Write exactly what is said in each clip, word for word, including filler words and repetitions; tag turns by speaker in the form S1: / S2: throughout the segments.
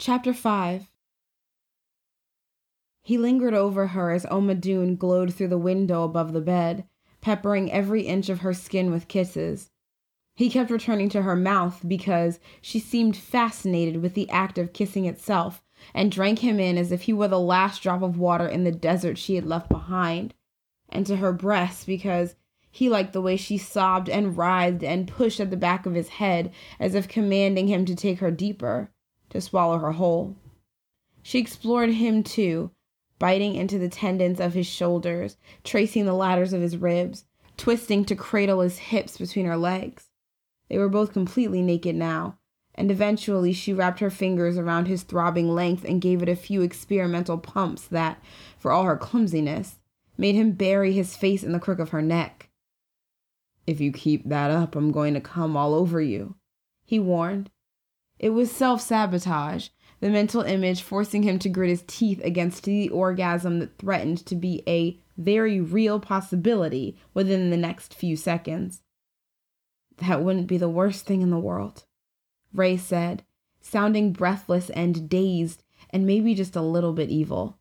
S1: Chapter five. He lingered over her as Omadune glowed through the window above the bed, peppering every inch of her skin with kisses. He kept returning to her mouth because she seemed fascinated with the act of kissing itself, and drank him in as if he were the last drop of water in the desert she had left behind, and to her breasts because he liked the way she sobbed and writhed and pushed at the back of his head as if commanding him to take her deeper, to swallow her whole. She explored him too, biting into the tendons of his shoulders, tracing the ladders of his ribs, twisting to cradle his hips between her legs. They were both completely naked now, and eventually she wrapped her fingers around his throbbing length and gave it a few experimental pumps that, for all her clumsiness, made him bury his face in the crook of her neck. "If you keep that up, I'm going to come all over you," he warned. It was self-sabotage, the mental image forcing him to grit his teeth against the orgasm that threatened to be a very real possibility within the next few seconds. "That wouldn't be the worst thing in the world," Ray said, sounding breathless and dazed and maybe just a little bit evil.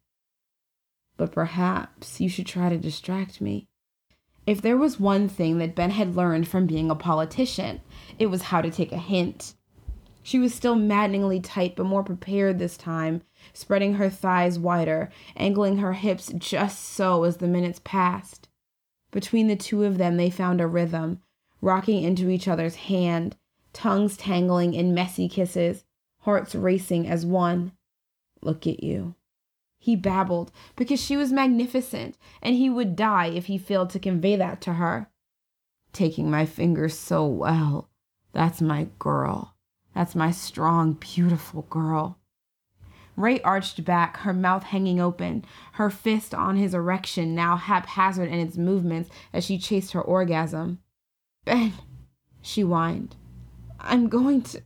S1: "But perhaps you should try to distract me." If there was one thing that Ben had learned from being a politician, it was how to take a hint. She was still maddeningly tight, but more prepared this time, spreading her thighs wider, angling her hips just so as the minutes passed. Between the two of them, they found a rhythm, rocking into each other's hand, tongues tangling in messy kisses, hearts racing as one. "Look at you," he babbled, because she was magnificent, and he would die if he failed to convey that to her. "Taking my fingers so well. That's my girl. That's my strong, beautiful girl." Ray arched back, her mouth hanging open, her fist on his erection, now haphazard in its movements as she chased her orgasm. "Ben," she whined, "I'm going to—"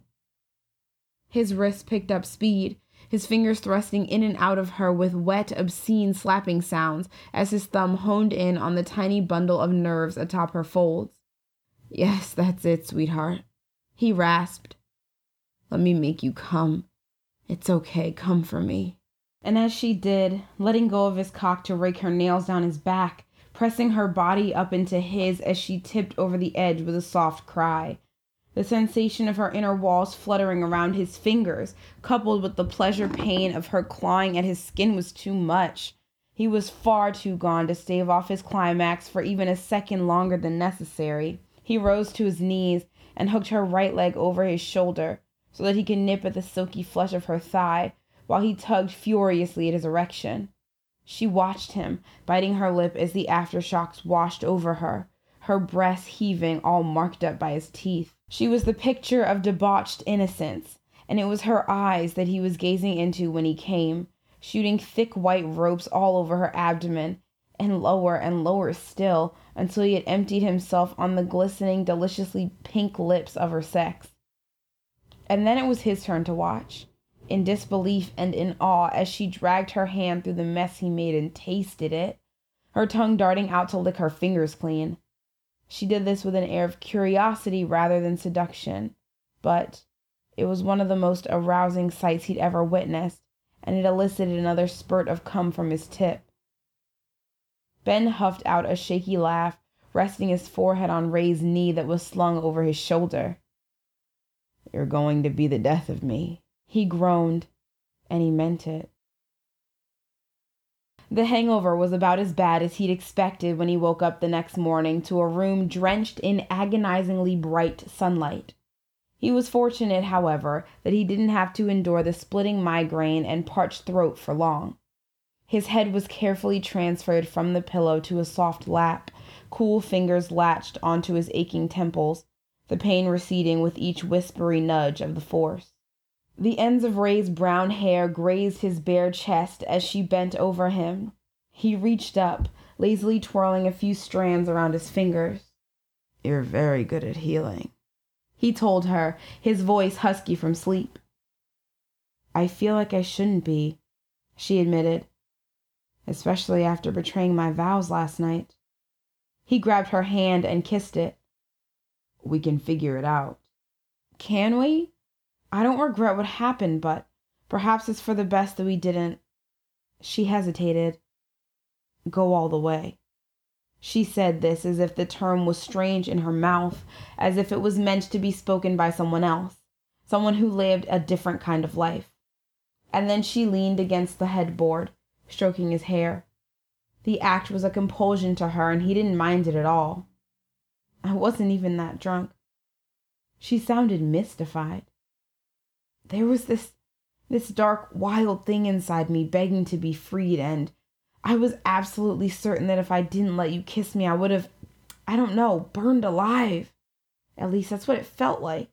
S1: His wrist picked up speed, his fingers thrusting in and out of her with wet, obscene slapping sounds as his thumb honed in on the tiny bundle of nerves atop her folds. "Yes, that's it, sweetheart," he rasped. "Let me make you come. It's okay, come for me." And as she did, letting go of his cock to rake her nails down his back, pressing her body up into his as she tipped over the edge with a soft cry. The sensation of her inner walls fluttering around his fingers, coupled with the pleasure pain of her clawing at his skin, was too much. He was far too gone to stave off his climax for even a second longer than necessary. He rose to his knees and hooked her right leg over his shoulder, so that he could nip at the silky flesh of her thigh, while he tugged furiously at his erection. She watched him, biting her lip as the aftershocks washed over her, her breasts heaving, all marked up by his teeth. She was the picture of debauched innocence, and it was her eyes that he was gazing into when he came, shooting thick white ropes all over her abdomen, and lower and lower still, until he had emptied himself on the glistening, deliciously pink lips of her sex. And then it was his turn to watch, in disbelief and in awe, as she dragged her hand through the mess he made and tasted it, her tongue darting out to lick her fingers clean. She did this with an air of curiosity rather than seduction, but it was one of the most arousing sights he'd ever witnessed, and it elicited another spurt of cum from his tip. Ben huffed out a shaky laugh, resting his forehead on Ray's knee that was slung over his shoulder. "You're going to be the death of me," he groaned, and he meant it. The hangover was about as bad as he'd expected when he woke up the next morning to a room drenched in agonizingly bright sunlight. He was fortunate, however, that he didn't have to endure the splitting migraine and parched throat for long. His head was carefully transferred from the pillow to a soft lap, cool fingers latched onto his aching temples, the pain receding with each whispery nudge of the force. The ends of Ray's brown hair grazed his bare chest as she bent over him. He reached up, lazily twirling a few strands around his fingers. "You're very good at healing," he told her, his voice husky from sleep. "I feel like I shouldn't be," she admitted, "especially after betraying my vows last night." He grabbed her hand and kissed it. "We can figure it out." "Can we? I don't regret what happened, but Perhaps it's for the best that we didn't, she hesitated, go all the way. She said this as if the term was strange in her mouth, as if it was meant to be spoken by someone else, someone who lived a different kind of life. And then she leaned against the headboard, stroking his hair. The act was a compulsion to her, and he didn't mind it at all. I wasn't even that drunk. She sounded mystified. There was this, this dark, wild thing inside me begging to be freed, and I was absolutely certain that if I didn't let you kiss me, I would have, I don't know, burned alive. At least that's what it felt like.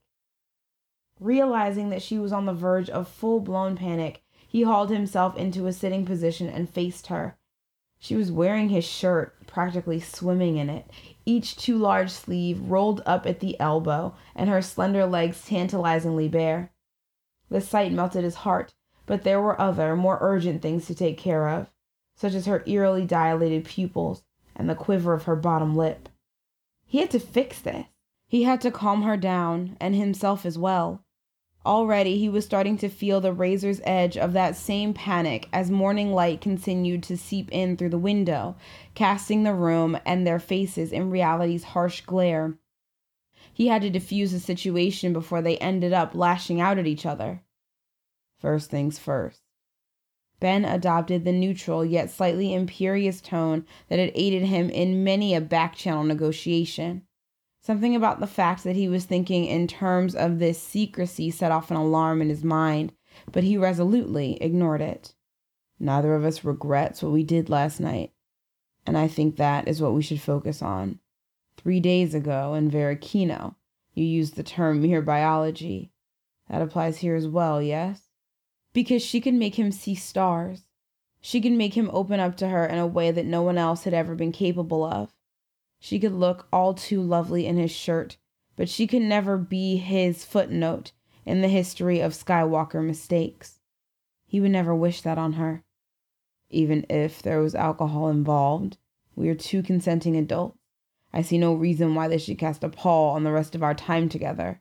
S1: Realizing that she was on the verge of full-blown panic, he hauled himself into a sitting position and faced her. She was wearing his shirt, practically swimming in it, each too large sleeve rolled up at the elbow, and her slender legs tantalizingly bare. The sight melted his heart, but there were other, more urgent things to take care of, such as her eerily dilated pupils and the quiver of her bottom lip. He had to fix this. He had to calm her down, and himself as well. Already he was starting to feel the razor's edge of that same panic as morning light continued to seep in through the window, casting the room and their faces in reality's harsh glare. He had to diffuse the situation before they ended up lashing out at each other. First things first. Ben adopted the neutral yet slightly imperious tone that had aided him in many a back-channel negotiation. Something about the fact that he was thinking in terms of this secrecy set off an alarm in his mind, but he resolutely ignored it. Neither of us regrets what we did last night, and I think that is what we should focus on. Three days ago in Veracino, you used the term mere biology. That applies here as well, yes? Because she could make him see stars. She could make him open up to her in a way that no one else had ever been capable of. She could look all too lovely in his shirt, but she could never be his footnote in the history of Skywalker mistakes. He would never wish that on her. Even if there was alcohol involved, we are two consenting adults. I see no reason why this should cast a pall on the rest of our time together.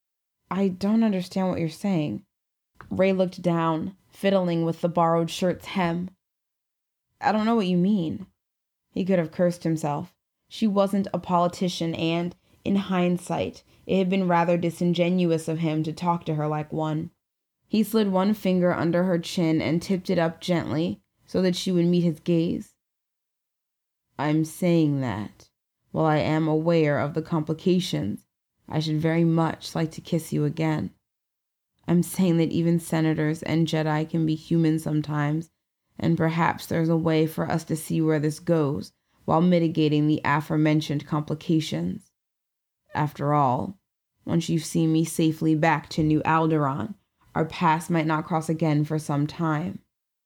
S1: I don't understand what you're saying. Ray looked down, fiddling with the borrowed shirt's hem. I don't know what you mean. He could have cursed himself. She wasn't a politician, and, in hindsight, it had been rather disingenuous of him to talk to her like one. He slid one finger under her chin and tipped it up gently so that she would meet his gaze. I'm saying that, while I am aware of the complications, I should very much like to kiss you again. I'm saying that even senators and Jedi can be human sometimes, and perhaps there's a way for us to see where this goes, while mitigating the aforementioned complications. After all, once you've seen me safely back to New Alderaan, our paths might not cross again for some time.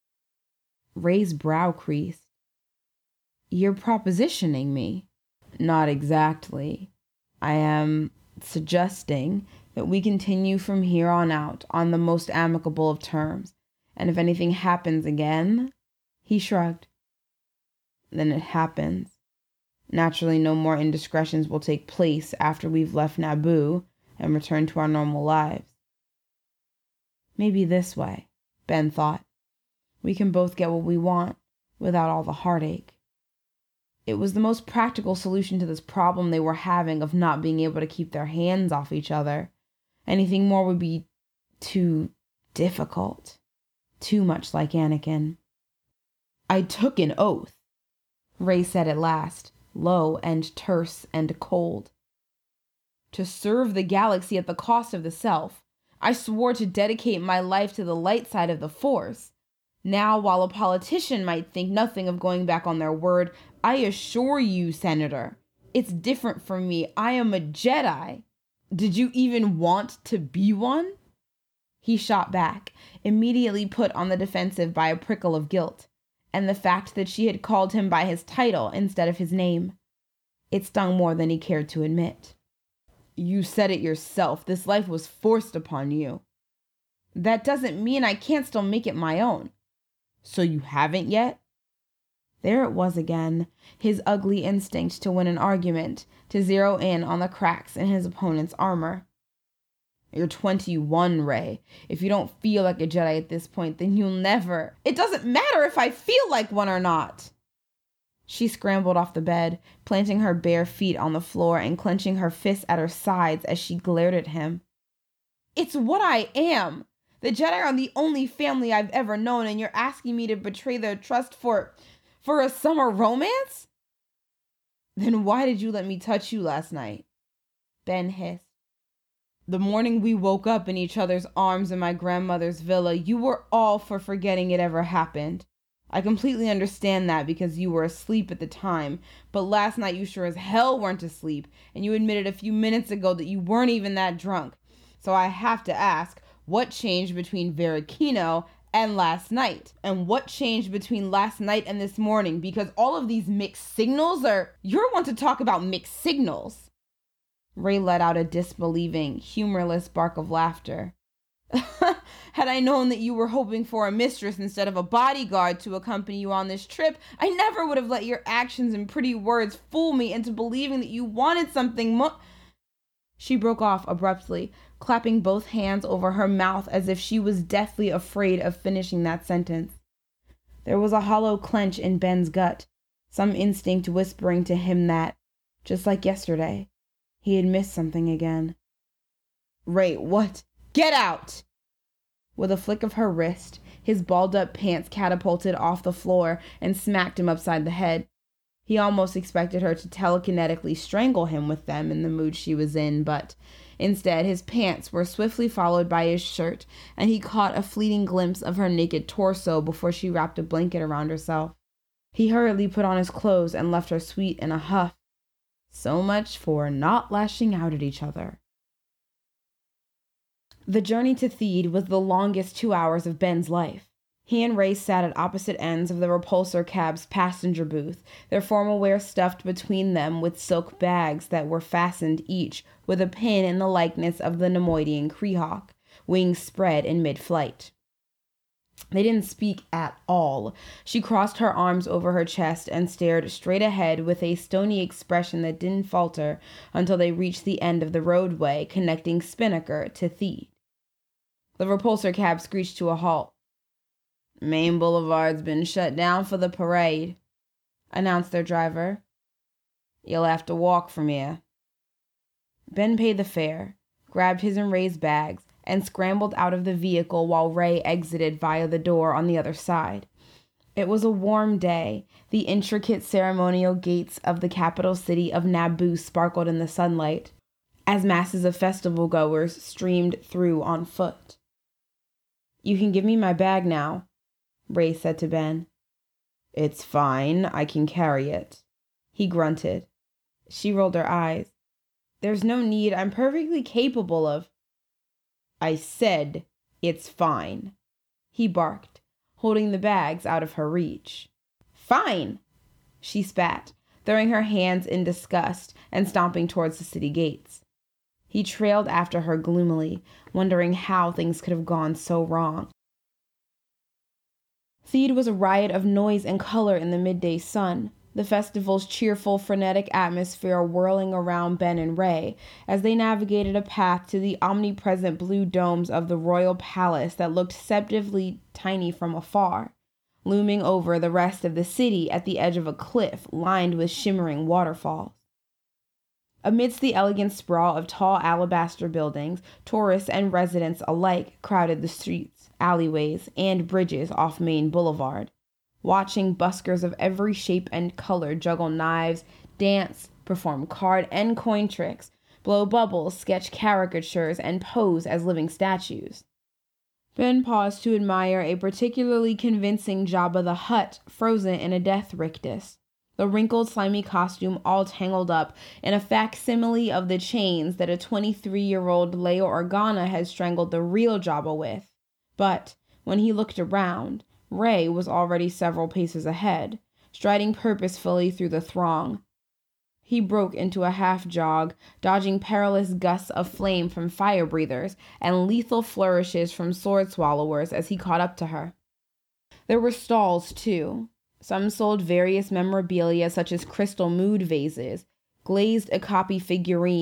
S1: Ray's brow creased. You're propositioning me? Not exactly. I am suggesting that we continue from here on out on the most amicable of terms, and if anything happens again, he shrugged. Then it happens. Naturally, no more indiscretions will take place after we've left Naboo and returned to our normal lives. Maybe this way, Ben thought. We can both get what we want without all the heartache. It was the most practical solution to this problem they were having of not being able to keep their hands off each other. Anything more would be too difficult. Too much like Anakin. I took an oath, Ray said at last, low and terse and cold. To serve the galaxy at the cost of the self. I swore to dedicate my life to the light side of the Force. Now, while a politician might think nothing of going back on their word, I assure you, Senator, it's different for me. I am a Jedi. Did you even want to be one? He shot back, immediately put on the defensive by a prickle of guilt, and the fact that she had called him by his title instead of his name. It stung more than he cared to admit. You said it yourself. This life was forced upon you. That doesn't mean I can't still make it my own. So you haven't yet? There it was again, his ugly instinct to win an argument, to zero in on the cracks in his opponent's armor. You're twenty-one, Rey. If you don't feel like a Jedi at this point, then you'll never. It doesn't matter if I feel like one or not. She scrambled off the bed, planting her bare feet on the floor and clenching her fists at her sides as she glared at him. It's what I am. The Jedi are the only family I've ever known, and you're asking me to betray their trust for, for a summer romance? Then why did you let me touch you last night? Ben hissed. The morning we woke up in each other's arms in my grandmother's villa, you were all for forgetting it ever happened. I completely understand that because you were asleep at the time, but last night you sure as hell weren't asleep, and you admitted a few minutes ago that you weren't even that drunk. So I have to ask, what changed between Varekino and last night? And what changed between last night and this morning? Because all of these mixed signals are... You're one to talk about mixed signals. Rey let out a disbelieving, humorless bark of laughter. Had I known that you were hoping for a mistress instead of a bodyguard to accompany you on this trip, I never would have let your actions and pretty words fool me into believing that you wanted something more... She broke off abruptly, clapping both hands over her mouth as if she was deathly afraid of finishing that sentence. There was a hollow clench in Ben's gut, some instinct whispering to him that, just like yesterday, he had missed something again. Rey, what? Get out! With a flick of her wrist, his balled-up pants catapulted off the floor and smacked him upside the head. He almost expected her to telekinetically strangle him with them in the mood she was in, but instead his pants were swiftly followed by his shirt, and he caught a fleeting glimpse of her naked torso before she wrapped a blanket around herself. He hurriedly put on his clothes and left her sweet in a huff. So much for not lashing out at each other. The journey to Theed was the longest two hours of Ben's life. He and Rey sat at opposite ends of the repulsor cab's passenger booth, their formal wear stuffed between them with silk bags that were fastened each with a pin in the likeness of the Neimoidian Kreehawk, wings spread in mid-flight. They didn't speak at all. She crossed her arms over her chest and stared straight ahead with a stony expression that didn't falter until they reached the end of the roadway connecting Spinnaker to Theed. The repulsor cab screeched to a halt. Main Boulevard's been shut down for the parade, announced their driver. You'll have to walk from here. Ben paid the fare, grabbed his and Rey's bags, and scrambled out of the vehicle while Rey exited via the door on the other side. It was a warm day. The intricate ceremonial gates of the capital city of Naboo sparkled in the sunlight, as masses of festival goers streamed through on foot. You can give me my bag now, Rey said to Ben. It's fine, I can carry it, he grunted. She rolled her eyes. There's no need, I'm perfectly capable of... I said, it's fine, he barked, holding the bags out of her reach. Fine, she spat, throwing her hands in disgust and stomping towards the city gates. He trailed after her gloomily, wondering how things could have gone so wrong. Theed was a riot of noise and color in the midday sun, the festival's cheerful, frenetic atmosphere whirling around Ben and Rey as they navigated a path to the omnipresent blue domes of the royal palace that looked deceptively tiny from afar, looming over the rest of the city at the edge of a cliff lined with shimmering waterfalls. Amidst the elegant sprawl of tall alabaster buildings, tourists and residents alike crowded the streets, alleyways, and bridges off Main Boulevard, watching buskers of every shape and color juggle knives, dance, perform card and coin tricks, blow bubbles, sketch caricatures, and pose as living statues. Ben paused to admire a particularly convincing Jabba the Hutt frozen in a death rictus, the wrinkled, slimy costume all tangled up in a facsimile of the chains that a twenty-three-year-old Leia Organa had strangled the real Jabba with. But when he looked around, Rey was already several paces ahead, striding purposefully through the throng. He broke into a half-jog, dodging perilous gusts of flame from fire-breathers and lethal flourishes from sword-swallowers as he caught up to her. There were stalls, too. Some sold various memorabilia such as crystal mood vases, glazed Okapi figurines,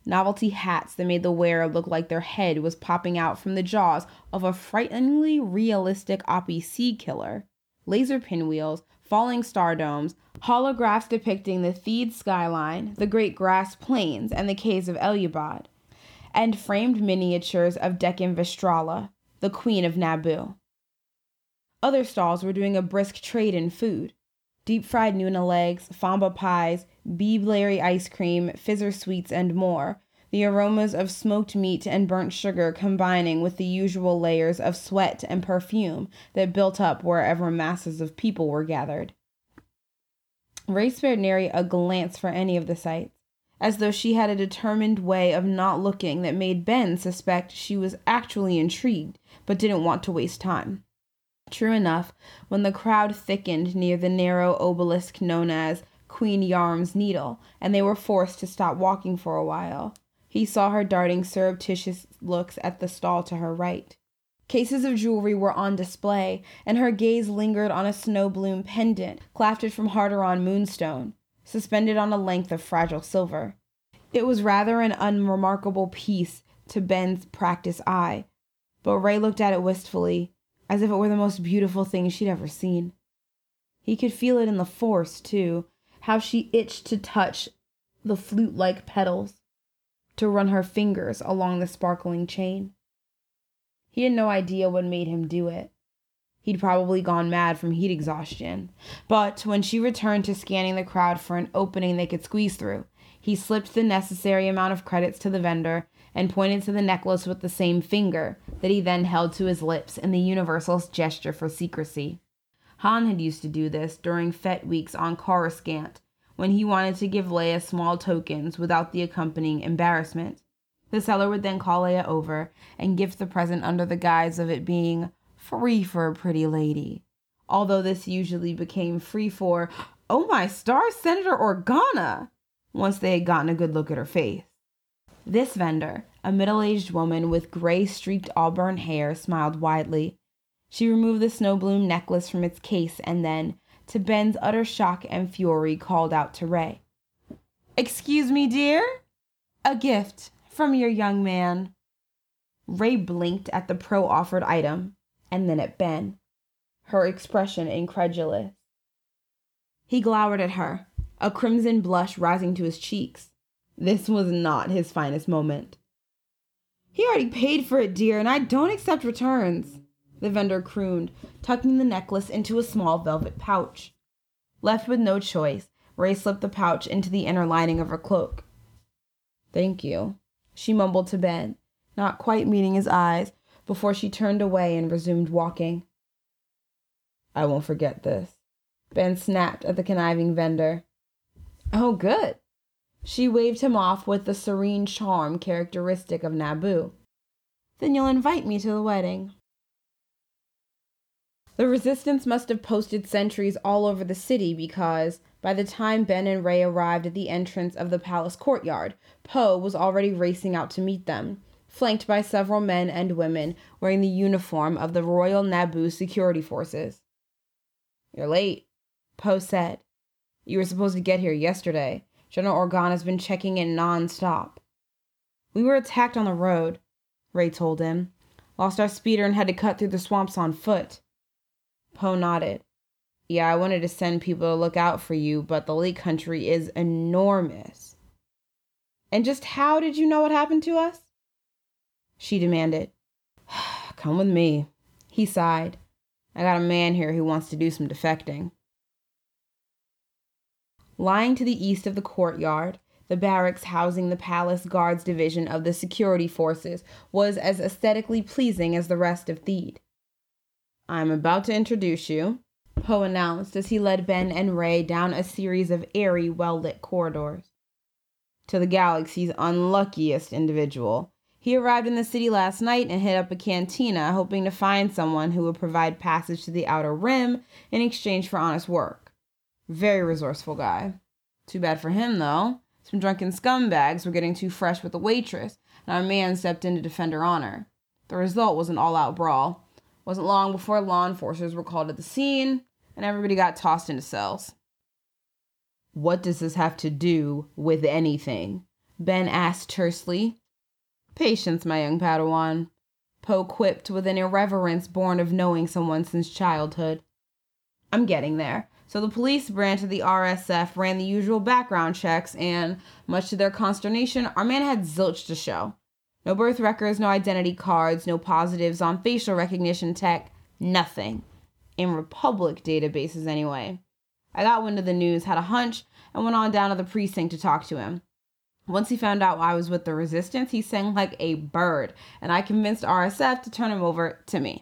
S1: novelty hats that made the wearer look like their head was popping out from the jaws of a frighteningly realistic Oppie sea killer, laser pinwheels, falling star domes, holographs depicting the Theed skyline, the great grass plains, and the caves of Elyubad, and framed miniatures of Deccan Vestrala, the queen of Naboo. Other stalls were doing a brisk trade in food. Deep-fried Nuna legs, famba pies, Beeblarry ice cream, fizzer sweets, and more, the aromas of smoked meat and burnt sugar combining with the usual layers of sweat and perfume that built up wherever masses of people were gathered. Rey spared nary a glance for any of the sights, as though she had a determined way of not looking that made Ben suspect she was actually intrigued, but didn't want to waste time. True enough, when the crowd thickened near the narrow obelisk known as Queen Yarm's Needle, and they were forced to stop walking for a while, he saw her darting surreptitious looks at the stall to her right. Cases of jewelry were on display, and her gaze lingered on a snow bloom pendant clafted from Harderon moonstone, suspended on a length of fragile silver. It was rather an unremarkable piece to Ben's practiced eye, but Rey looked at it wistfully, as if it were the most beautiful thing she'd ever seen. He could feel it in the Force, too, how she itched to touch the flute-like petals, to run her fingers along the sparkling chain. He had no idea what made him do it. He'd probably gone mad from heat exhaustion. But when she returned to scanning the crowd for an opening they could squeeze through, he slipped the necessary amount of credits to the vendor and pointed to the necklace with the same finger that he then held to his lips in the universal gesture for secrecy. Han had used to do this during Fete weeks on Coruscant, when he wanted to give Leia small tokens without the accompanying embarrassment. The seller would then call Leia over and gift the present under the guise of it being free for a pretty lady, although this usually became free for, oh my stars, Senator Organa, once they had gotten a good look at her face. This vendor, a middle-aged woman with gray-streaked auburn hair, smiled widely. She removed the snowbloom necklace from its case and then, to Ben's utter shock and fury, called out to Rey. "Excuse me, dear? A gift from your young man." Rey blinked at the pro-offered item, and then at Ben, her expression incredulous. He glowered at her, a crimson blush rising to his cheeks. This was not his finest moment. "He already paid for it, dear, and I don't accept returns," the vendor crooned, tucking the necklace into a small velvet pouch. Left with no choice, Rey slipped the pouch into the inner lining of her cloak. "Thank you," she mumbled to Ben, not quite meeting his eyes, before she turned away and resumed walking. "I won't forget this," Ben snapped at the conniving vendor. "Oh, good." She waved him off with the serene charm characteristic of Naboo. "Then you'll invite me to the wedding." The resistance must have posted sentries all over the city because, by the time Ben and Rey arrived at the entrance of the palace courtyard, Poe was already racing out to meet them, flanked by several men and women wearing the uniform of the Royal Naboo Security Forces. "You're late," Poe said. "You were supposed to get here yesterday. General Organa's been checking in non-stop." "We were attacked on the road," Rey told him. "Lost our speeder and had to cut through the swamps on foot." Poe nodded. "Yeah, I wanted to send people to look out for you, but the Lake Country is enormous." "And just how did you know what happened to us?" she demanded. "Come with me," he sighed. "I got a man here who wants to do some defecting." Lying to the east of the courtyard, the barracks housing the palace guards division of the security forces was as aesthetically pleasing as the rest of Theed. "I'm about to introduce you," Poe announced as he led Ben and Rey down a series of airy, well-lit corridors, "to the galaxy's unluckiest individual. He arrived in the city last night and hit up a cantina, hoping to find someone who would provide passage to the Outer Rim in exchange for honest work. Very resourceful guy. Too bad for him, though. Some drunken scumbags were getting too fresh with the waitress, and our man stepped in to defend her honor. The result was an all-out brawl. Wasn't long before law enforcers were called to the scene, and everybody got tossed into cells." "What does this have to do with anything?" Ben asked tersely. Patience, my young Padawan, Poe quipped with an irreverence born of knowing someone since childhood. I'm getting there. So the police branch of the R S F ran the usual background checks, and, much to their consternation, our man had zilch to show. No birth records, no identity cards, no positives on facial recognition tech, nothing. In Republic databases, anyway. I got wind of the news, had a hunch, and went on down to the precinct to talk to him. Once he found out I was with the Resistance, he sang like a bird, and I convinced R S F to turn him over to me.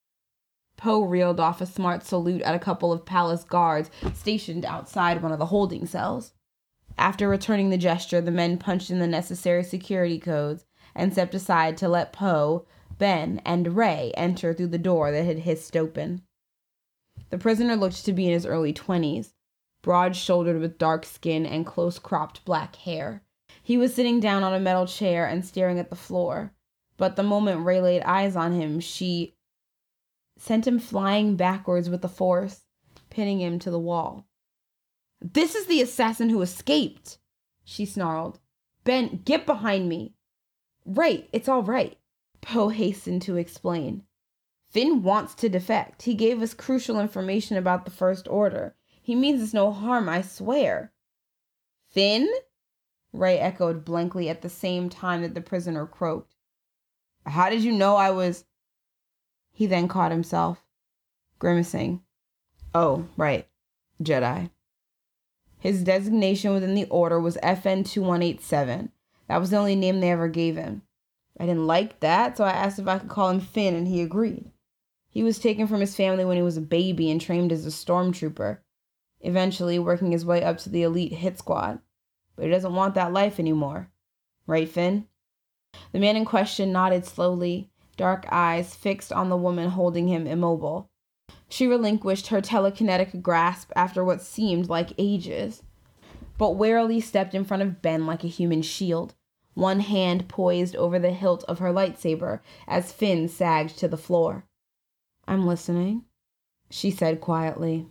S1: Poe reeled off a smart salute at a couple of palace guards stationed outside one of the holding cells. After returning the gesture, the men punched in the necessary security codes and stepped aside to let Poe, Ben, and Ray enter through the door that had hissed open. The prisoner looked to be in his early twenties, broad-shouldered with dark skin and close-cropped black hair. He was sitting down on a metal chair and staring at the floor, but the moment Ray laid eyes on him, she sent him flying backwards with the force, pinning him to the wall. "This is the assassin who escaped," she snarled. "Ben, get behind me." "Right, it's all right," Poe hastened to explain. "Finn wants to defect. He gave us crucial information about the First Order. He means us no harm, I swear." "Finn?" Ray echoed blankly at the same time that the prisoner croaked. "How did you know I was—" He then caught himself, grimacing. "Oh, right. Jedi." His designation within the Order was F N two one eight seven. That was the only name they ever gave him. I didn't like that, so I asked if I could call him Finn, and he agreed. He was taken from his family when he was a baby and trained as a stormtrooper, eventually working his way up to the elite hit squad. But he doesn't want that life anymore. Right, Finn? The man in question nodded slowly, dark eyes fixed on the woman holding him immobile. She relinquished her telekinetic grasp after what seemed like ages, but warily stepped in front of Ben like a human shield, one hand poised over the hilt of her lightsaber as Finn sagged to the floor. "I'm listening," she said quietly.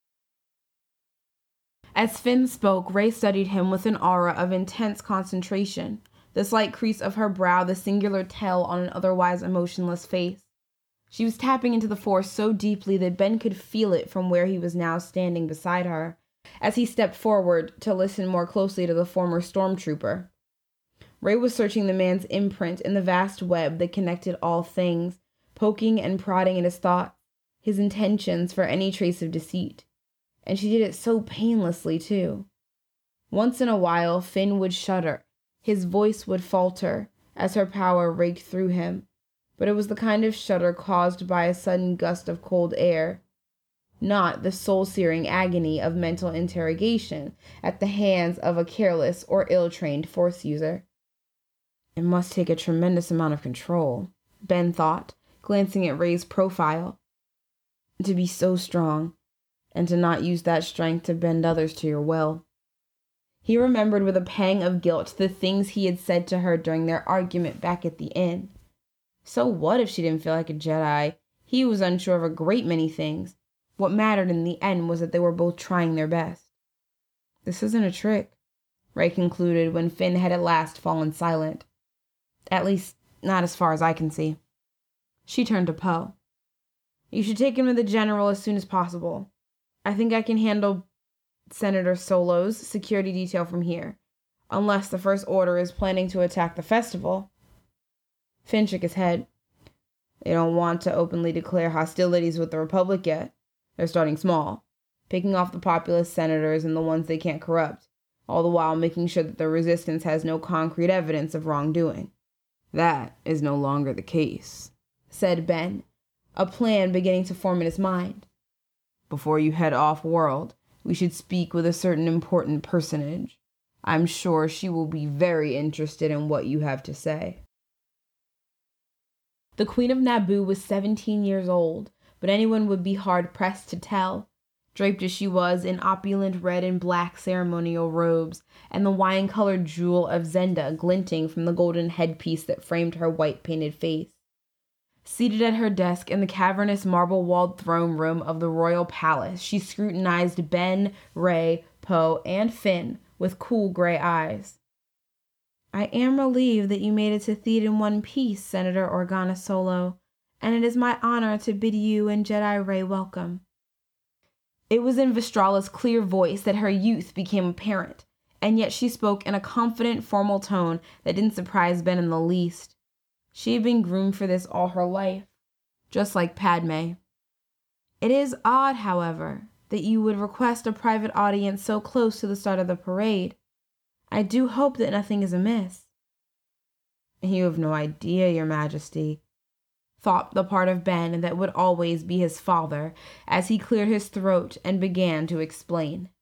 S1: As Finn spoke, Ray studied him with an aura of intense concentration, the slight crease of her brow the singular tell on an otherwise emotionless face. She was tapping into the Force so deeply that Ben could feel it from where he was now standing beside her, as he stepped forward to listen more closely to the former stormtrooper. Ray was searching the man's imprint in the vast web that connected all things, poking and prodding at his thoughts, his intentions for any trace of deceit. And she did it so painlessly, too. Once in a while, Finn would shudder. His voice would falter as her power raked through him, but it was the kind of shudder caused by a sudden gust of cold air, not the soul-searing agony of mental interrogation at the hands of a careless or ill-trained Force user. It must take a tremendous amount of control, Ben thought, glancing at Ray's profile, to be so strong, and to not use that strength to bend others to your will. He remembered with a pang of guilt the things he had said to her during their argument back at the inn. So what if she didn't feel like a Jedi? He was unsure of a great many things. What mattered in the end was that they were both trying their best. "This isn't a trick," Ray concluded when Finn had at last fallen silent. "At least, not as far as I can see." She turned to Poe. "You should take him to the General as soon as possible. I think I can handle Senator Solo's security detail from here, unless the First Order is planning to attack the festival." Finn shook his head. "They don't want to openly declare hostilities with the Republic yet. They're starting small, picking off the populist senators and the ones they can't corrupt, all the while making sure that the Resistance has no concrete evidence of wrongdoing." "That is no longer the case," said Ben, a plan beginning to form in his mind. "Before you head off-world, we should speak with a certain important personage. I'm sure she will be very interested in what you have to say." The Queen of Naboo was seventeen years old, but anyone would be hard-pressed to tell, draped as she was in opulent red and black ceremonial robes, and the wine-colored jewel of Zenda glinting from the golden headpiece that framed her white-painted face. Seated at her desk in the cavernous marble-walled throne room of the royal palace, she scrutinized Ben, Ray, Poe, and Finn with cool gray eyes. I am relieved that you made it to Theed in one piece, Senator Organa Solo, and it is my honor to bid you and Jedi Rey welcome." It was in Vestrala's clear voice that her youth became apparent, and yet she spoke in a confident, formal tone that didn't surprise Ben in the least. She had been groomed for this all her life, just like Padme. "It is odd, however, that you would request a private audience so close to the start of the parade. I do hope that nothing is amiss." "You have no idea, Your Majesty," thought the part of Ben that would always be his father, as he cleared his throat and began to explain.